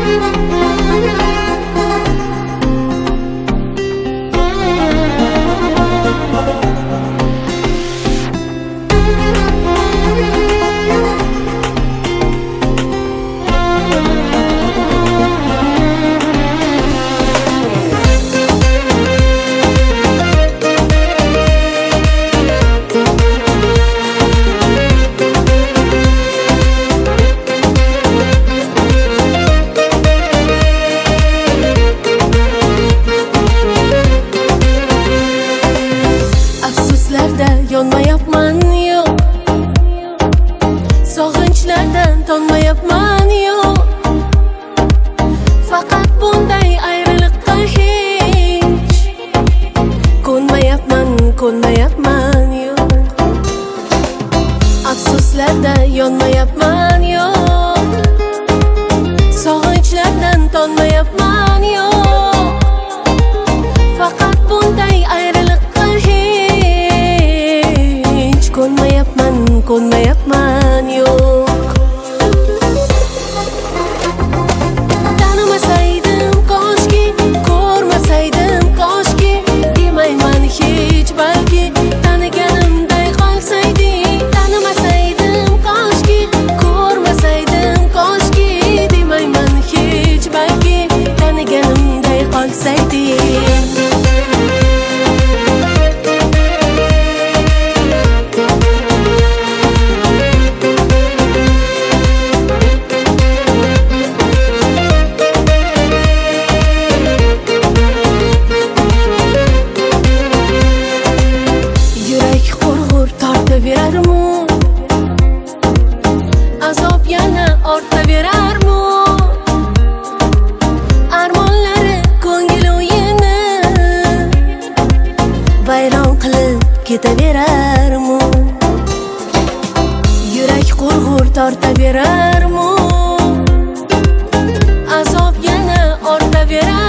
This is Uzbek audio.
Yonmayapman yo'q, sog'inchlardan tonmayapman yo'q. Faqat bunday ayriliqqa hech ko'nmayapman yo'q. Afsuslarda yonmayapman yo'q, sog'inchlardan tonmayapman yo'q. Faqat bunday ayriliqqa hech ko'nmayapman yo'q. Tanimasaydim koshki, ko'rmasaydim koshki, demayman hech balki taniganimday qolsayding. Tanimasaydim koshki, ko'rmasaydim koshki, demayman hech balki taniganimday qolsayding. Tortaverarmi? Azob yana ortaverarmi? Armonlari ko'ngil o'yini vayron qilib ketaverarmi? Yurak qurg'ur tortaverarmi? Azob yana ortaverarmi?